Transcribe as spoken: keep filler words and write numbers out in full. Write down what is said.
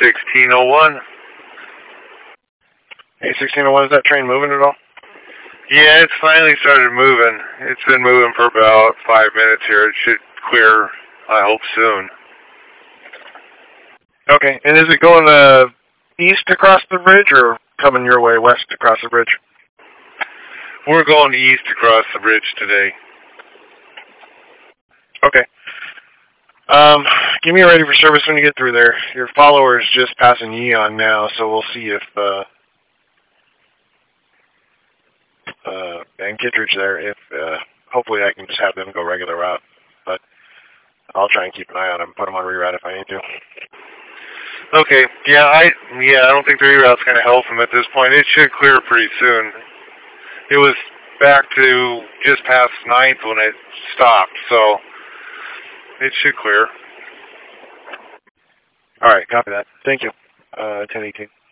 sixteen oh one. Hey, sixteen oh one, is that train moving at all? Yeah, it's finally started moving. It's been moving for about five minutes here. It should clear, I hope, soon. Okay, and is it going uh, east across the bridge or coming your way west across the bridge? We're going east across the bridge today. Okay. Um, give me a ready for service when you get through there. Your follower is just passing Yeon now, so we'll see if, uh, uh, and Kittredge there, if, uh, hopefully I can just have them go regular route. But I'll try and keep an eye on them, put them on reroute if I need to. Okay, yeah, I, yeah, I don't think the reroute's going to help them at this point. It should clear pretty soon. It was back to just past ninth when it stopped, so it should clear. All right, copy that. Thank you. Uh, ten eighteen.